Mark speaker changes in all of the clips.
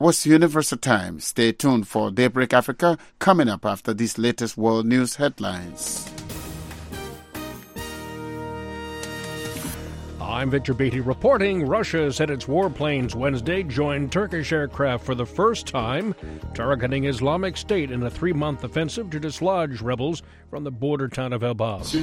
Speaker 1: was Universal Time. Stay tuned for Daybreak Africa coming up after these latest world news headlines.
Speaker 2: I'm Victor Beatty reporting. Russia said its warplanes Wednesday joined Turkish aircraft for the first time, targeting Islamic State in a 3-month offensive to dislodge rebels from the border town of Elbaz.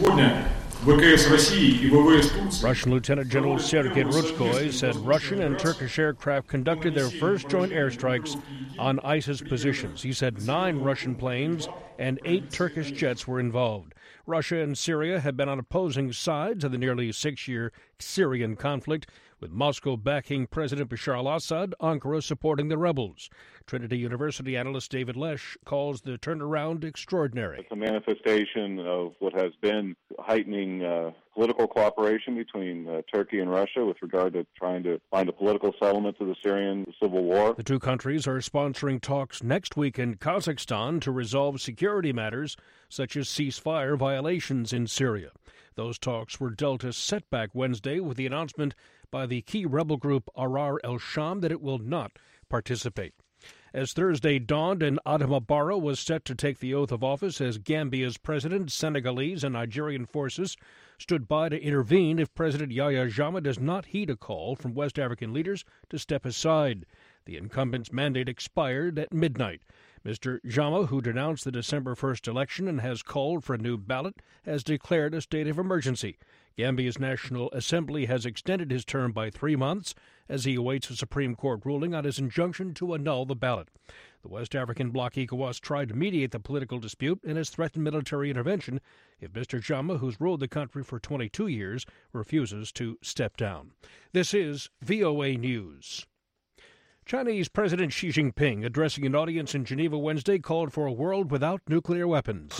Speaker 2: Russian Lieutenant General Sergei Rutskoy said Russian and Turkish aircraft conducted their first joint airstrikes on ISIS positions. He said 9 Russian planes and 8 Turkish jets were involved. Russia and Syria have been on opposing sides of the nearly 6-year Syrian conflict, with Moscow backing President Bashar al-Assad, Ankara supporting the rebels. Trinity University analyst David Lesh calls the turnaround extraordinary.
Speaker 3: It's a manifestation of what has been heightening political cooperation between Turkey and Russia with regard to trying to find a political settlement to the Syrian civil war.
Speaker 2: The two countries are sponsoring talks next week in Kazakhstan to resolve security matters such as ceasefire violations in Syria. Those talks were dealt a setback Wednesday with the announcement by the key rebel group Ahrar al-Sham that it will not participate. As Thursday dawned and Adama Barrow was set to take the oath of office as Gambia's president, Senegalese and Nigerian forces stood by to intervene if President Yahya Jammeh does not heed a call from West African leaders to step aside. The incumbent's mandate expired at midnight. Mr. Jammeh, who denounced the December 1st election and has called for a new ballot, has declared a state of emergency. Gambia's National Assembly has extended his term by 3 months as he awaits a Supreme Court ruling on his injunction to annul the ballot. The West African bloc ECOWAS tried to mediate the political dispute and has threatened military intervention if Mr. Jammeh, who's ruled the country for 22 years, refuses to step down. This is VOA News. Chinese President Xi Jinping, addressing an audience in Geneva Wednesday, called for a world without nuclear weapons.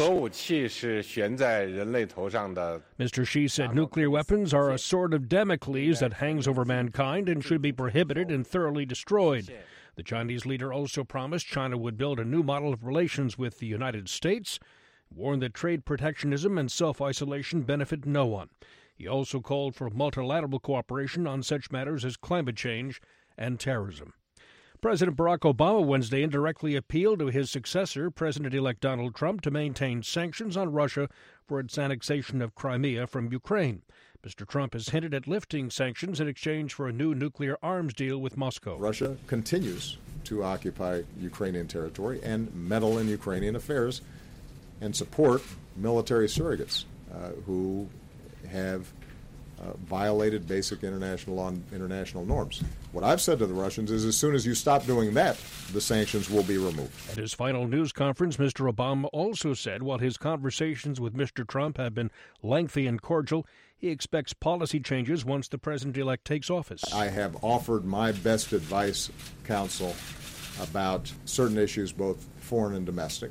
Speaker 2: Mr. Xi said nuclear weapons are a sword of Damocles that hangs over mankind and should be prohibited and thoroughly destroyed. The Chinese leader also promised China would build a new model of relations with the United States, warned that trade protectionism and self-isolation benefit no one. He also called for multilateral cooperation on such matters as climate change and terrorism. President Barack Obama Wednesday indirectly appealed to his successor, President-elect Donald Trump, to maintain sanctions on Russia for its annexation of Crimea from Ukraine. Mr. Trump has hinted at lifting sanctions in exchange for a new nuclear arms deal with Moscow.
Speaker 4: Russia continues to occupy Ukrainian territory and meddle in Ukrainian affairs and support military surrogates who have violated basic international law and international norms. What I've said to the Russians is as soon as you stop doing that, the sanctions will be removed.
Speaker 2: At his final news conference, Mr. Obama also said while his conversations with Mr. Trump have been lengthy and cordial, he expects policy changes once the president-elect takes office.
Speaker 4: I have offered my best advice, counsel, about certain issues, both foreign and domestic.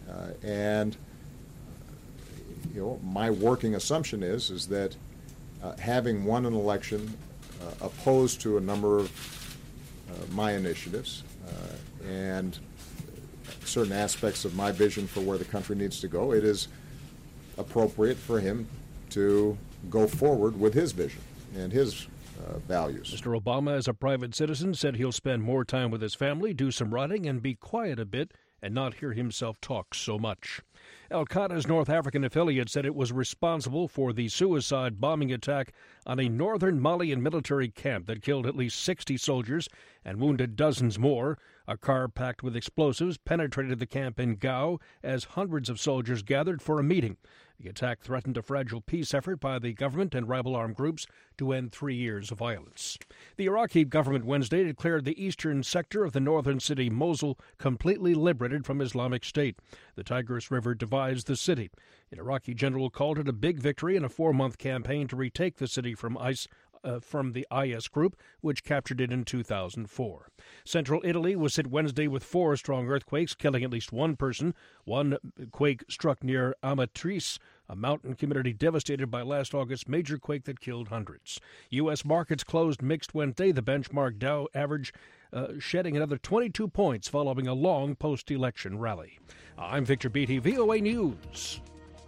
Speaker 4: My working assumption is that having won an election opposed to a number of my initiatives and certain aspects of my vision for where the country needs to go, it is appropriate for him to go forward with his vision and his values.
Speaker 2: Mr. Obama, as a private citizen, said he'll spend more time with his family, do some writing, and be quiet a bit and not hear himself talk so much. Al-Qaeda's North African affiliate said it was responsible for the suicide bombing attack on a northern Malian military camp that killed at least 60 soldiers and wounded dozens more. A car packed with explosives penetrated the camp in Gao as hundreds of soldiers gathered for a meeting. The attack threatened a fragile peace effort by the government and rival armed groups to end 3 years of violence. The Iraqi government Wednesday declared the eastern sector of the northern city Mosul completely liberated from Islamic State. The Tigris River divides the city. An Iraqi general called it a big victory in a 4-month campaign to retake the city from the IS group, which captured it in 2004. Central Italy was hit Wednesday with 4 strong earthquakes, killing at least one person. One quake struck near Amatrice, a mountain community devastated by last August's major quake that killed hundreds. U.S. markets closed mixed Wednesday. The benchmark Dow average shedding another 22 points following a long post-election rally. I'm Victor Beatty, VOA News.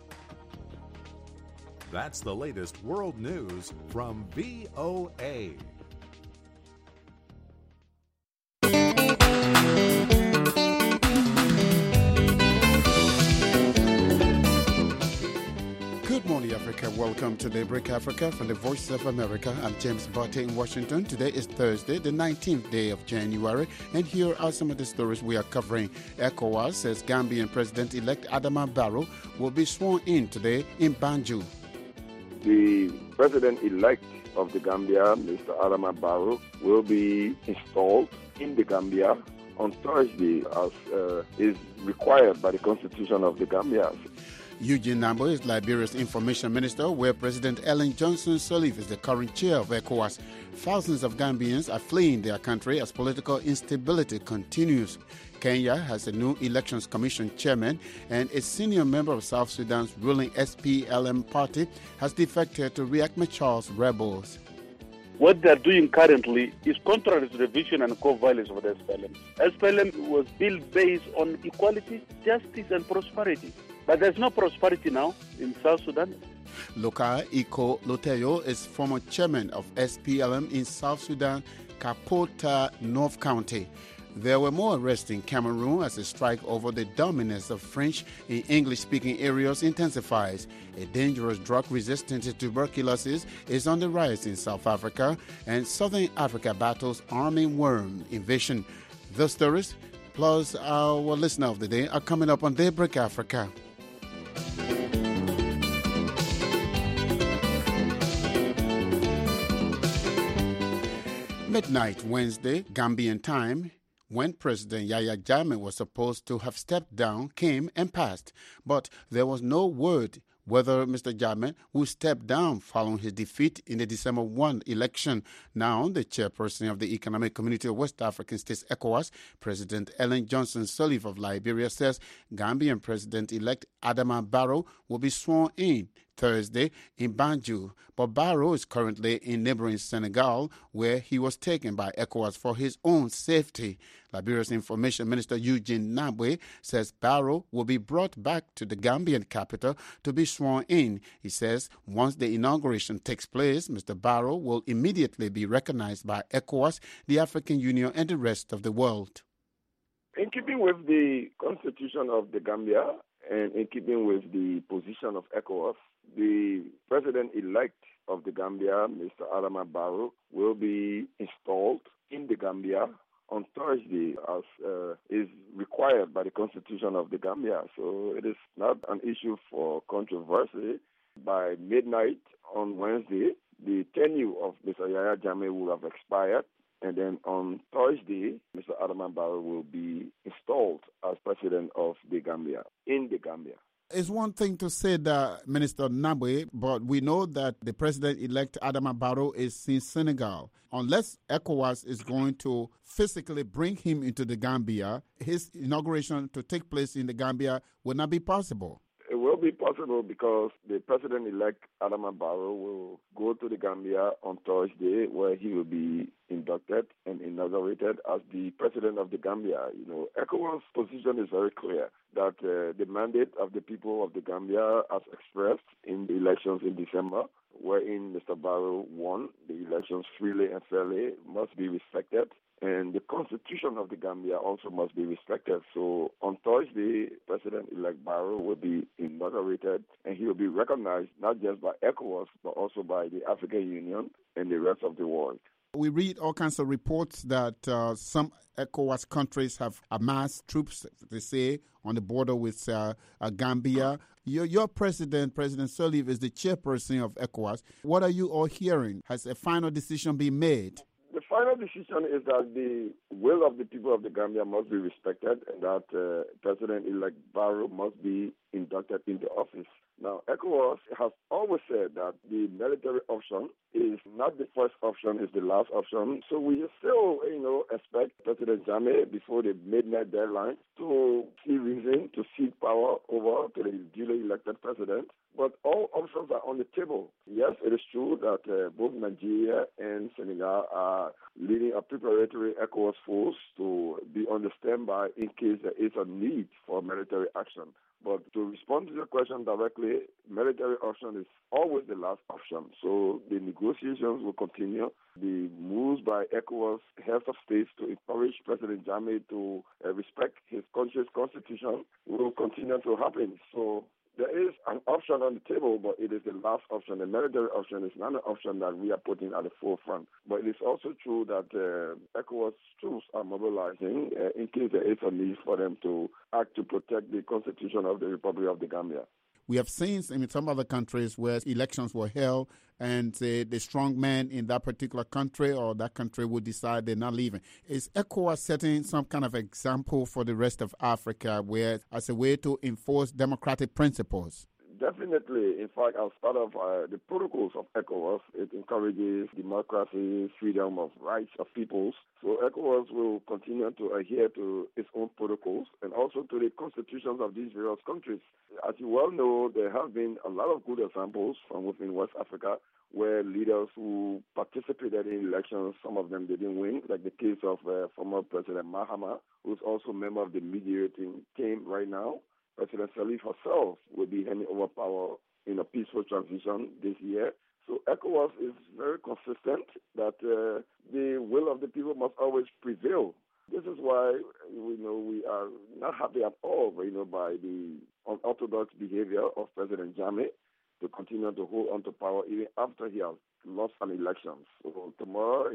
Speaker 5: That's the latest world news from VOA.
Speaker 1: to Daybreak Africa from the Voice of America. I'm James Botte in Washington. Today is Thursday, the 19th day of January, and here are some of the stories we are covering. ECOWAS says Gambian President-elect Adama Barrow will be sworn in today in Banjul.
Speaker 6: The President-elect of the Gambia, Mr. Adama Barrow, will be installed in the Gambia on Thursday as is required by the Constitution of the Gambia.
Speaker 1: Eugene Nambo is Liberia's information minister, where President Ellen Johnson Sirleaf is the current chair of ECOWAS. Thousands of Gambians are fleeing their country as political instability continues. Kenya has a new elections commission chairman, and a senior member of South Sudan's ruling SPLM party has defected to Riek Machar's rebels.
Speaker 7: What they are doing currently is contrary to the vision and core values of the SPLM. SPLM was built based on equality, justice, and prosperity. But there's no prosperity now in South Sudan.
Speaker 1: Lokai Iko Loteyo is former chairman of SPLM in South Sudan, Kapota North County. There were more arrests in Cameroon as the strike over the dominance of French in English-speaking areas intensifies. A dangerous drug-resistant tuberculosis is on the rise in South Africa, and Southern Africa battles armyworm invasion. The stories, plus our listener of the day, are coming up on Daybreak Africa. Midnight Wednesday, Gambian time, when President Yahya Jammeh was supposed to have stepped down, came and passed. But there was no word whether Mr. Jammeh would step down following his defeat in the December 1 election. Now, the chairperson of the Economic Community of West African States, ECOWAS, President Ellen Johnson Sirleaf of Liberia, says Gambian President-elect Adama Barrow will be sworn in Thursday in Banjul, but Barrow is currently in neighboring Senegal, where he was taken by ECOWAS for his own safety. Liberia's Information Minister Eugene Nabwe says Barrow will be brought back to the Gambian capital to be sworn in. He says once the inauguration takes place, Mr. Barrow will immediately be recognized by ECOWAS, the African Union, and the rest of the world.
Speaker 6: In keeping with the Constitution of the Gambia and in keeping with the position of ECOWAS, the President-elect of the Gambia, Mr. Adama Barrow, will be installed in the Gambia on Thursday as is required by the Constitution of the Gambia. So it is not an issue for controversy. By midnight on Wednesday, the tenure of Mr. Yahya Jammeh will have expired. And then on Thursday, Mr. Adama Barrow will be installed as president of the Gambia, in the Gambia.
Speaker 1: It's one thing to say that, Minister Nabwe, but we know that the President-elect Adama Barrow is in Senegal. Unless ECOWAS is going to physically bring him into the Gambia, his inauguration to take place in the Gambia will not be possible.
Speaker 6: It will be possible because the President-elect Adama Barrow will go to the Gambia on Thursday, where he will be inducted and inaugurated as the President of the Gambia. You know, ECOWAS' position is very clear that the mandate of the people of the Gambia, as expressed in the elections in December, wherein Mr. Barrow won the elections freely and fairly, must be respected. And the Constitution of the Gambia also must be respected. So on Thursday, President-elect Barrow will be inaugurated, and he will be recognized not just by ECOWAS, but also by the African Union and the rest of the world.
Speaker 1: We read all kinds of reports that some ECOWAS countries have amassed troops, they say, on the border with Gambia. Your president, President Sirleaf, is the chairperson of ECOWAS. What are you all hearing? Has a final decision been made?
Speaker 6: The final decision is that the will of the people of the Gambia must be respected and that President-elect Barrow must be inducted into office. Now, ECOWAS has always said that the military option is not the first option, it's the last option. So we still, expect President Jammeh before the midnight deadline to see reason to cede power over to the duly elected president. But all options are on the table. Yes, it is true that both Nigeria and Senegal are leading a preparatory ECOWAS force to be on the standby in case there is a need for military action. But to respond to your question directly, military option is always the last option. So the negotiations will continue. The moves by ECOWAS heads of states to encourage President Jammeh to respect his country's constitution will continue to happen. So There is an option on the table, but it is the last option. The military option is not an option that we are putting at the forefront. But it is also true that ECOWAS troops are mobilizing in case there is a need for them to act to protect the constitution of the Republic of the Gambia.
Speaker 1: We have seen in some other countries where elections were held and the strong man in that particular country or that country would decide they're not leaving. Is ECOWAS setting some kind of example for the rest of Africa where as a way to enforce democratic principles?
Speaker 6: Definitely. In fact, as part of the protocols of ECOWAS, it encourages democracy, freedom of rights of peoples. So ECOWAS will continue to adhere to its own protocols and also to the constitutions of these various countries. As you well know, there have been a lot of good examples from within West Africa where leaders who participated in elections, some of them didn't win, like the case of former President Mahama, who's also a member of the mediating team right now. President Salif herself will be handing over power in a peaceful transition this year. So ECOWAS is very consistent that the will of the people must always prevail. This is why we are not happy at all by the unorthodox behavior of President Jammeh to continue to hold on to power even after he has lost an election. So tomorrow,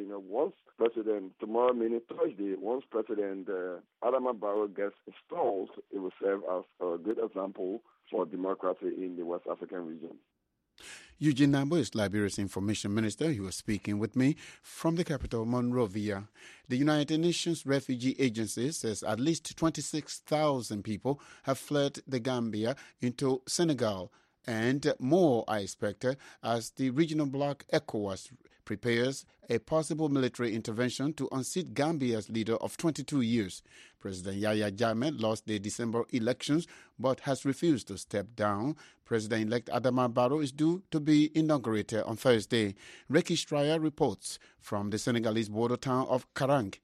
Speaker 6: tomorrow meaning Thursday, once President Adama Barrow gets installed, it will serve as a good example for democracy in the West African region.
Speaker 1: Eugene Nambo is Liberia's information minister. He was speaking with me from the capital, Monrovia. The United Nations Refugee Agency says at least 26,000 people have fled the Gambia into Senegal, and more are expected as the regional bloc ECOWAS prepares a possible military intervention to unseat Gambia's leader of 22 years. President Yahya Jammeh lost the December elections but has refused to step down. President-elect Adama Barrow is due to be inaugurated on Thursday. Ricky Stryer reports from the Senegalese border town of Karang.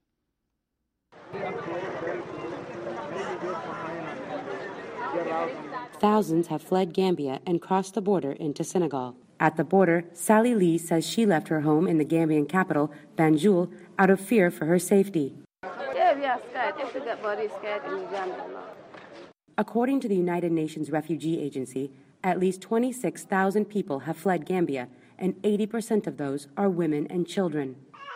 Speaker 8: Thousands have fled Gambia and crossed the border into Senegal. At the border, Sally Lee says she left her home in the Gambian capital, Banjul, out of fear for her safety. According to the United Nations Refugee Agency, at least 26,000 people have fled Gambia, and 80% of those are women and children.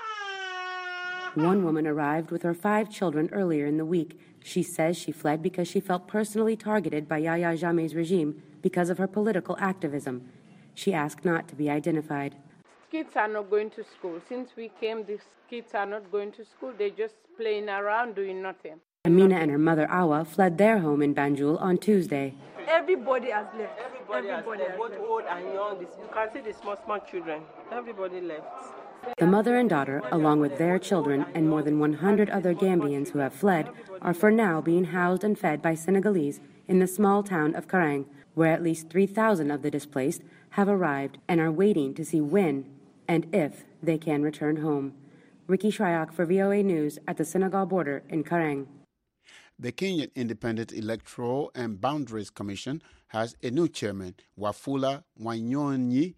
Speaker 8: One woman arrived with her 5 children earlier in the week. She says she fled because she felt personally targeted by Yahya Jammeh's regime because of her political activism. She asked not to be identified.
Speaker 9: Kids are not going to school. Since we came, these kids are not going to school. They're just playing around, doing nothing.
Speaker 8: Amina and her mother Awa fled their home in Banjul on Tuesday.
Speaker 10: Everybody has left. Everybody has left. Both old and young. You can see the small children. Everybody left.
Speaker 8: The mother and daughter, along with their children and more than 100 other Gambians who have fled, are for now being housed and fed by Senegalese in the small town of Karang, where at least 3,000 of the displaced have arrived and are waiting to see when and if they can return home. Ricky Shryock for VOA News at the Senegal border in Karang.
Speaker 1: The Kenyan Independent Electoral and Boundaries Commission has a new chairman, Wafula Wanyonyi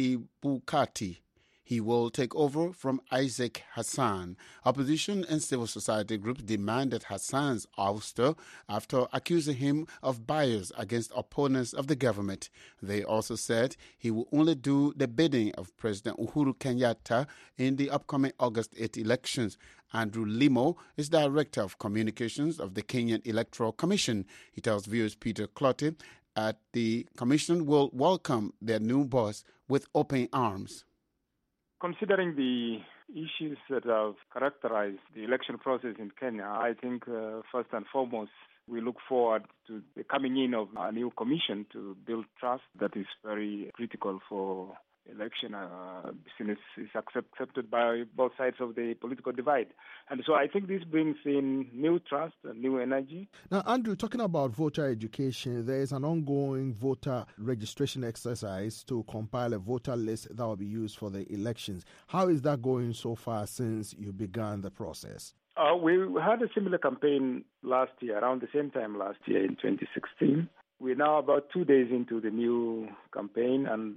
Speaker 1: Chibukati. He will take over from Isaac Hassan. Opposition and civil society groups demanded Hassan's ouster after accusing him of bias against opponents of the government. They also said he will only do the bidding of President Uhuru Kenyatta in the upcoming August 8 elections. Andrew Limo is Director of Communications of the Kenyan Electoral Commission. He tells viewers Peter Clotty that the commission will welcome their new boss with open arms.
Speaker 11: Considering the issues that have characterized the election process in Kenya, I think first and foremost, we look forward to the coming in of a new commission to build trust that is very critical for election since it's accepted by both sides of the political divide. And so I think this brings in new trust and new energy.
Speaker 12: Now, Andrew, talking about voter education, there is an ongoing voter registration exercise to compile a voter list that will be used for the elections. How is that going so far since you began the process?
Speaker 11: We had a similar campaign last year, around the same time last year in 2016. We're now about 2 days into the new campaign, and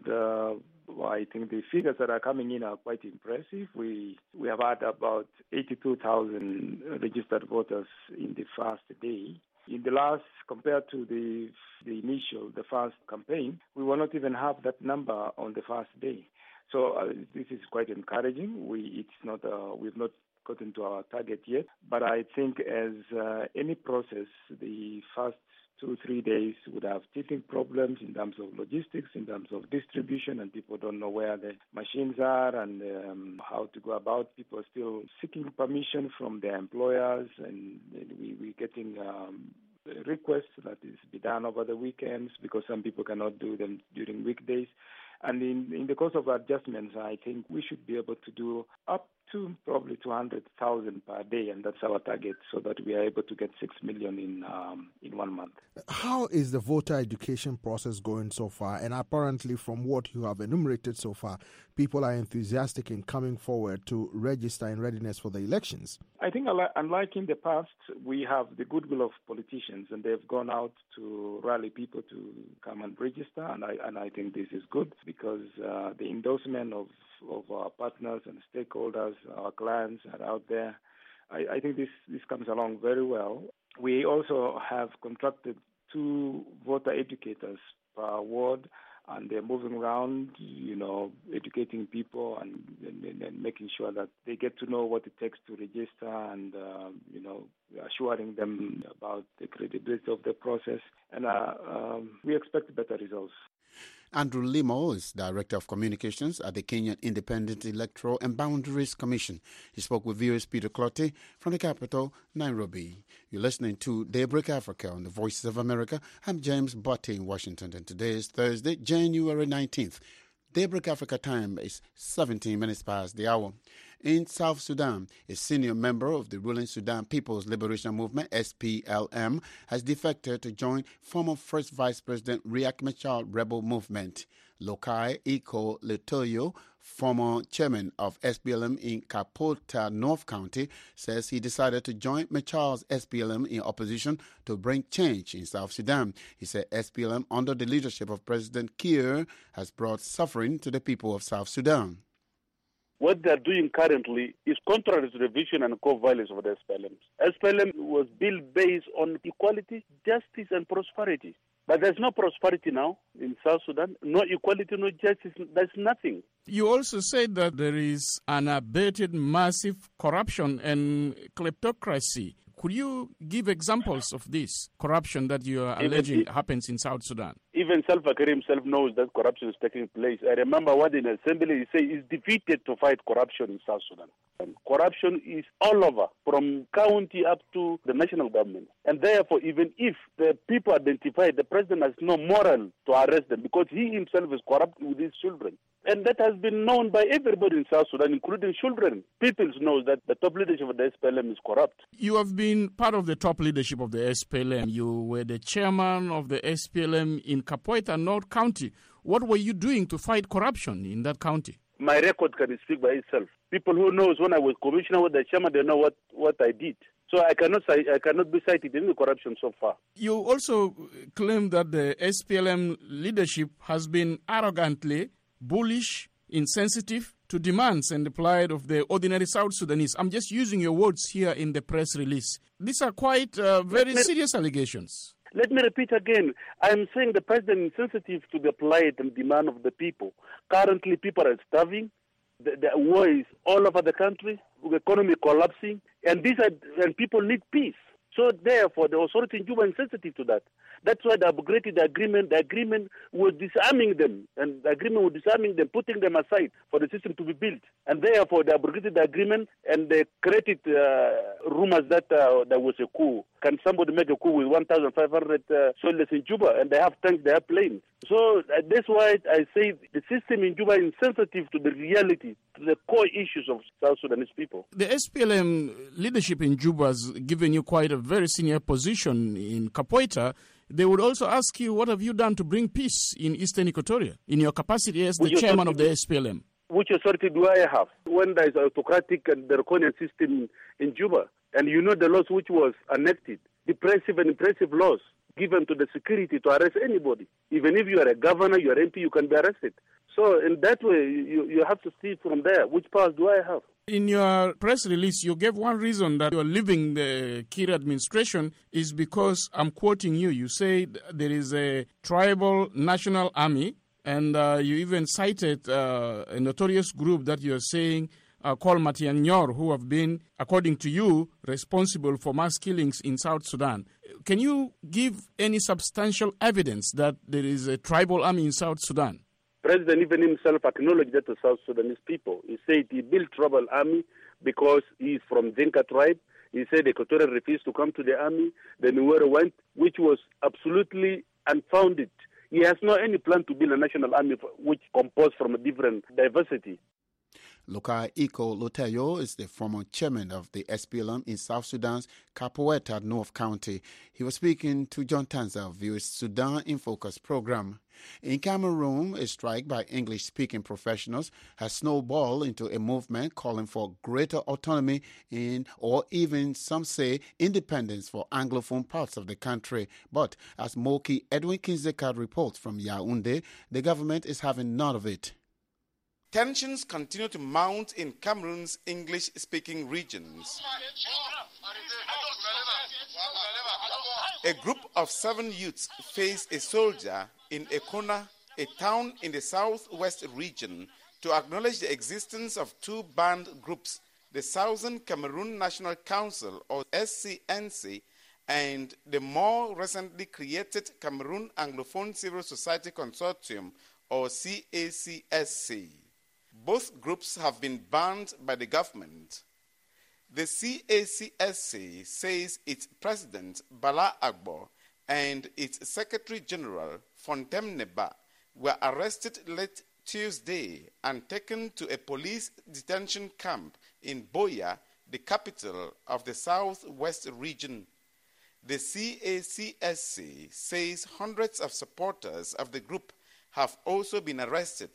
Speaker 11: I think the figures that are coming in are quite impressive. We have had about 82,000 registered voters in the first day. In the last, compared to the first campaign, we will not even have that number on the first day. So this is quite encouraging. We've not gotten to our target yet, but I think as any process, the first 2-3 days would have teething problems in terms of logistics, in terms of distribution, and people don't know where the machines are and how to go about. People are still seeking permission from their employers, and we're getting requests that is be done over the weekends because some people cannot do them during weekdays. And in the course of adjustments, I think we should be able to do up to probably 200,000 per day, and that's our target, so that we are able to get 6 million in 1 month.
Speaker 12: How is the voter education process going so far? And apparently, from what you have enumerated so far, people are enthusiastic in coming forward to register in readiness for the elections.
Speaker 11: I think, unlike in the past, we have the goodwill of politicians, and they've gone out to rally people to come and register, and I think this is good because the endorsement of our partners and stakeholders, our clients are out there. I think this comes along very well. We also have contracted 2 voter educators per ward, and they're moving around, educating people and making sure that they get to know what it takes to register and, assuring them about the credibility of the process. And we expect better results.
Speaker 1: Andrew Limo is Director of Communications at the Kenyan Independent Electoral and Boundaries Commission. He spoke with viewers Peter Clottey from the capital, Nairobi. You're listening to Daybreak Africa on the Voices of America. I'm James Botte in Washington, and today is Thursday, January 19th. Daybreak Africa time is 17 minutes past the hour. In South Sudan, a senior member of the ruling Sudan People's Liberation Movement, SPLM, has defected to join former First Vice President Riek Machar rebel movement. Lokai Iko Letoyo, former chairman of SPLM in Kapota North County, says he decided to join Machar's SPLM in opposition to bring change in South Sudan. He said SPLM, under the leadership of President Kiir, has brought suffering to the people of South Sudan.
Speaker 7: What they're doing currently is contrary to the vision and core values of the SPLM. SPLM was built based on equality, justice, and prosperity. But there's no prosperity now in South Sudan, no equality, no justice, there's nothing.
Speaker 13: You also said that there is unabated massive corruption and kleptocracy. Could you give examples of this corruption that you are alleging happens in South Sudan?
Speaker 7: Even Salva Kiir himself knows that corruption is taking place. I remember what in assembly he said is defeated to fight corruption in South Sudan. And corruption is all over, from county up to the national government. And therefore, even if the people identify, the president has no moral to arrest them because he himself is corrupt with his children. And that has been known by everybody in South Sudan, including children. People know that the top leadership of the SPLM is corrupt.
Speaker 13: You have been part of the top leadership of the SPLM. You were the chairman of the SPLM in Kapota North County. What were you doing to fight corruption in that county?
Speaker 7: My record can speak by itself. People who knows when I was commissioner with the chairman, they know what I did. So I cannot be cited in the corruption so far. You
Speaker 13: also claim that the SPLM leadership has been arrogantly bullish, insensitive to demands and the plight of the ordinary South Sudanese. I'm just using your words here in the press release. These are quite very serious allegations.
Speaker 7: Let me repeat again. I'm saying the president is sensitive to the plight and demand of the people. Currently, people are starving. The war is all over the country. The economy collapsing. And people need peace. So therefore, the authority in Juba is sensitive to that. That's why they upgraded the agreement. The agreement was disarming them, and the agreement was disarming them, putting them aside for the system to be built. And therefore, they upgraded the agreement, and they created rumors that there was a coup. Can somebody make a coup with 1,500 soldiers in Juba? And they have tanks, they have planes. So that's why I say the system in Juba is sensitive to the reality, to the core issues of South Sudanese people.
Speaker 13: The SPLM leadership in Juba has given you quite a very senior position in Kapota. They would also ask you, what have you done to bring peace in Eastern Equatoria in your capacity as the chairman of the SPLM?
Speaker 7: Which authority do I have when there is an autocratic and draconian system in Juba? And you know the laws which was enacted, depressive and impressive laws given to the security to arrest anybody. Even if you are a governor, you are MP, you can be arrested. So in that way, you have to see from there, which powers do I have?
Speaker 13: In your press release, you gave one reason that you're leaving the Kiir administration is because, I'm quoting you, you say there is a tribal national army, and you even cited a notorious group that you're saying called Matianyor, who have been, according to you, responsible for mass killings in South Sudan. Can you give any substantial evidence that there is a tribal army in South Sudan?
Speaker 7: President even himself acknowledged that to South Sudanese people. He said he built tribal army because he is from Dinka tribe. He said Equatorial refused to come to the army. Then Nuer went, which was absolutely unfounded. He has no any plan to build a national army which composed from a different diversity.
Speaker 1: Lukai Iko Lotayo is the former chairman of the SPLM in South Sudan's Kapoeta North County. He was speaking to John Tanza of the Sudan in Focus program. In Cameroon, a strike by English-speaking professionals has snowballed into a movement calling for greater autonomy in, or even some say, independence for Anglophone parts of the country. But as Moki Edwin Kinzeka reports from Yaoundé, the government is having none of it.
Speaker 14: Tensions continue to mount in Cameroon's English-speaking regions. A group of 7 youths face a soldier in Ekona, a town in the southwest region, to acknowledge the existence of 2 banned groups, the Southern Cameroon National Council, or SCNC, and the more recently created Cameroon Anglophone Civil Society Consortium, or CACSC. Both groups have been banned by the government. The CACSC says its president, Bala Agbo, and its Secretary General, Fontem Neba, were arrested late Tuesday and taken to a police detention camp in Boya, the capital of the southwest region. The CACSC says hundreds of supporters of the group have also been arrested.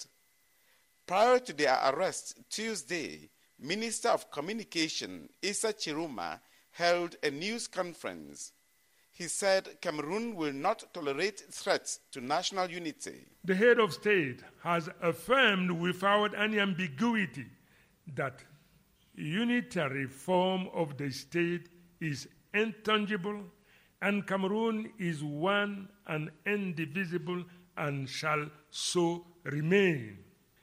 Speaker 14: Prior to their arrest Tuesday, Minister of Communication Issa Chiruma held a news conference. He said Cameroon will not tolerate threats to national unity.
Speaker 15: The head of state has affirmed without any ambiguity that unitary form of the state is intangible and Cameroon is one and indivisible and shall so remain.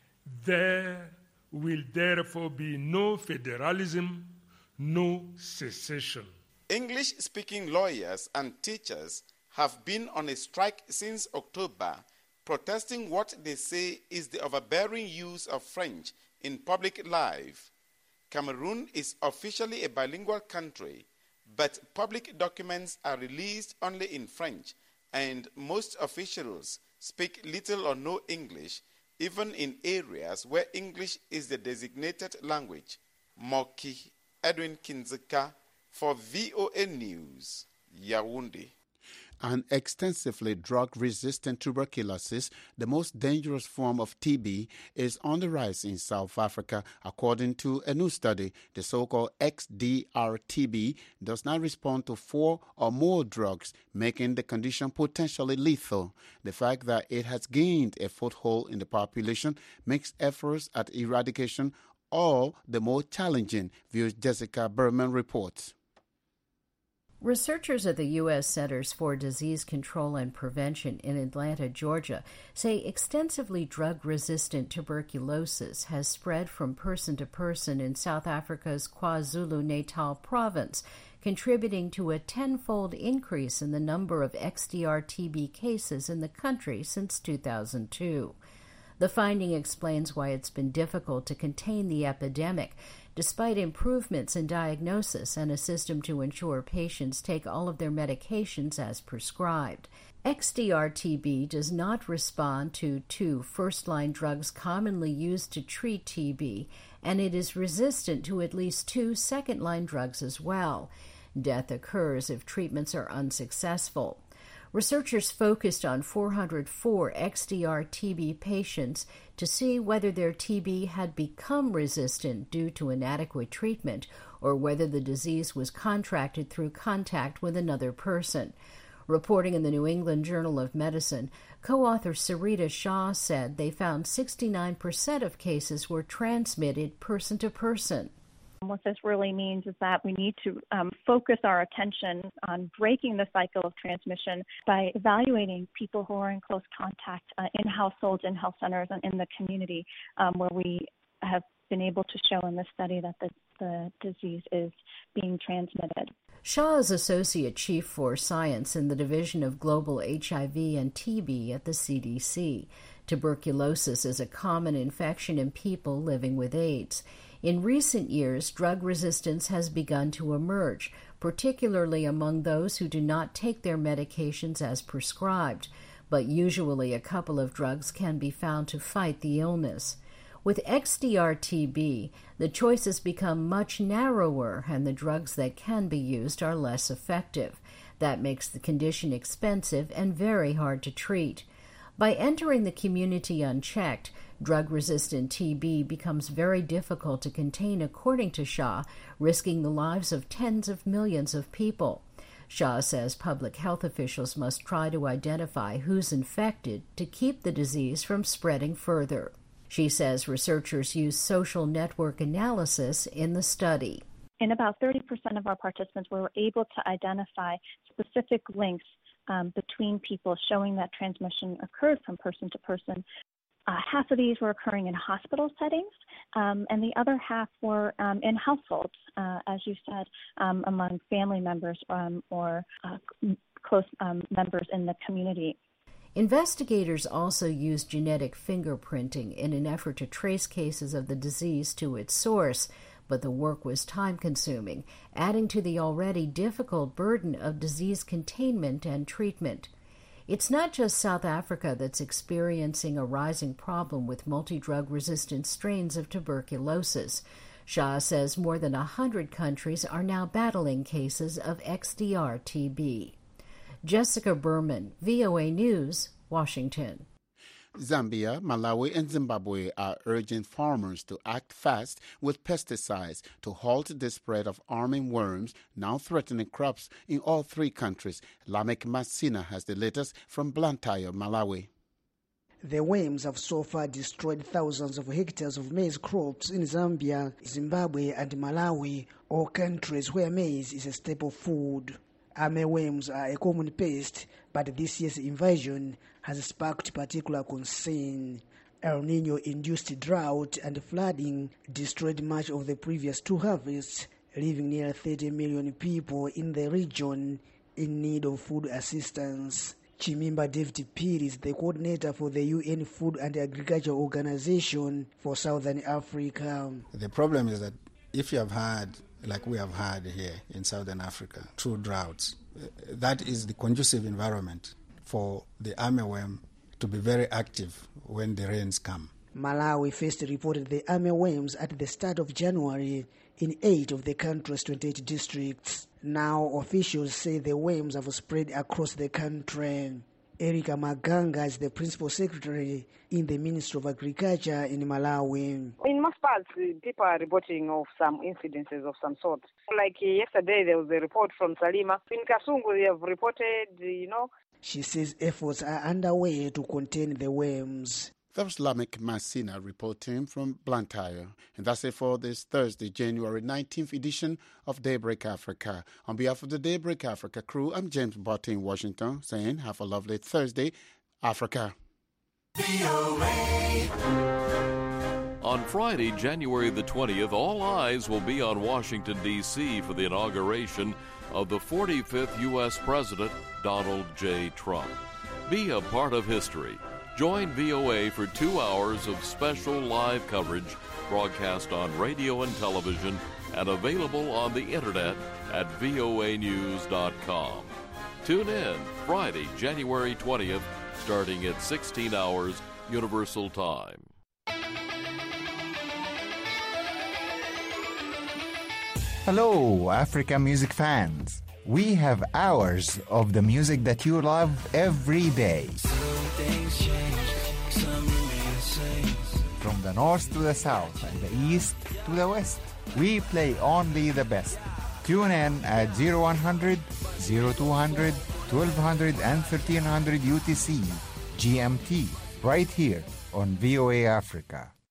Speaker 15: There will therefore be no federalism, no secession.
Speaker 14: English-speaking lawyers and teachers have been on a strike since October, protesting what they say is the overbearing use of French in public life. Cameroon is officially a bilingual country, but public documents are released only in French, and most officials speak little or no English, even in areas where English is the designated language. Moki Edwin Kinzeka for VOA News, Yaoundé.
Speaker 1: An extensively drug-resistant tuberculosis, the most dangerous form of TB, is on the rise in South Africa. According to a new study, the so-called XDR-TB does not respond to 4 or more drugs, making the condition potentially lethal. The fact that it has gained a foothold in the population makes efforts at eradication all the more challenging, views Jessica Berman reports.
Speaker 16: Researchers at the U.S. Centers for Disease Control and Prevention in Atlanta, Georgia, say extensively drug-resistant tuberculosis has spread from person to person in South Africa's KwaZulu-Natal province, contributing to a 10-fold increase in the number of XDR-TB cases in the country since 2002. The finding explains why it's been difficult to contain the epidemic, despite improvements in diagnosis and a system to ensure patients take all of their medications as prescribed. XDR-TB does not respond to 2 first-line drugs commonly used to treat TB, and it is resistant to at least 2 second-line drugs as well. Death occurs if treatments are unsuccessful. Researchers focused on 404 XDR-TB patients to see whether their TB had become resistant due to inadequate treatment or whether the disease was contracted through contact with another person. Reporting in the New England Journal of Medicine, co-author Sarita Shah said they found 69% of cases were transmitted person to person.
Speaker 17: What this really means is that we need to focus our attention on breaking the cycle of transmission by evaluating people who are in close contact in households, in health centers, and in the community, where we have been able to show in this study that the disease is being transmitted.
Speaker 16: Shah is Associate Chief for Science in the Division of Global HIV and TB at the CDC. Tuberculosis is a common infection in people living with AIDS. In recent years, drug resistance has begun to emerge, particularly among those who do not take their medications as prescribed, but usually a couple of drugs can be found to fight the illness. With XDR-TB, the choices become much narrower and the drugs that can be used are less effective. That makes the condition expensive and very hard to treat. By entering the community unchecked, drug-resistant TB becomes very difficult to contain, according to Shah, risking the lives of tens of millions of people. Shah says public health officials must try to identify who's infected to keep the disease from spreading further. She says researchers use social network analysis in the study.
Speaker 17: In about 30% of our participants, we were able to identify specific links between people showing that transmission occurred from person to person. Half of these were occurring in hospital settings, and the other half were in households, as you said, among family members or close members in the community.
Speaker 16: Investigators also used genetic fingerprinting in an effort to trace cases of the disease to its source, but the work was time-consuming, adding to the already difficult burden of disease containment and treatment. It's not just South Africa that's experiencing a rising problem with multi-drug-resistant strains of tuberculosis. Shah says more than 100 countries are now battling cases of XDR-TB. Jessica Berman, VOA News, Washington.
Speaker 1: Zambia, Malawi, and Zimbabwe are urging farmers to act fast with pesticides to halt the spread of arming worms now threatening crops in all three countries. Lamek Masina has the latest from Blantyre, Malawi.
Speaker 18: The worms have so far destroyed thousands of hectares of maize crops in Zambia, Zimbabwe, and Malawi, all countries where maize is a staple food. Armyworms are a common pest, but this year's invasion has sparked particular concern. El Nino-induced drought and flooding destroyed much of the previous two harvests, leaving near 30 million people in the region in need of food assistance. Chimimba David Piri is the coordinator for the UN Food and Agriculture Organization for Southern Africa.
Speaker 19: The problem is that if you have had, like we have had here in Southern Africa, true droughts, that is the conducive environment for the armyworm to be very active when the rains come.
Speaker 18: Malawi first reported the armyworms at the start of January in 8 of the country's 28 districts. Now officials say the worms have spread across the country. Erika Maganga is the principal secretary in the Ministry of Agriculture in Malawi.
Speaker 20: In most parts, people are reporting of some incidences of some sort. Like yesterday, there was a report from Salima. In Kasungu, they have reported,
Speaker 18: She says efforts are underway to contain the worms.
Speaker 1: That was Lamek Masina reporting from Blantyre. And that's it for this Thursday, January 19th edition of Daybreak Africa. On behalf of the Daybreak Africa crew, I'm James Botte in Washington, saying have a lovely Thursday, Africa.
Speaker 21: On Friday, January the 20th, all eyes will be on Washington, D.C. for the inauguration of the 45th U.S. President, Donald J. Trump. Be a part of history. Join VOA for 2 hours of special live coverage broadcast on radio and television and available on the internet at voanews.com. Tune in Friday, January 20th, starting at 16 hours Universal Time.
Speaker 22: Hello, Africa music fans. We have hours of the music that you love every day. From the north to the south and the east to the west, we play only the best. Tune in at 0100, 0200, 1200 and 1300 UTC, GMT, right here on VOA Africa.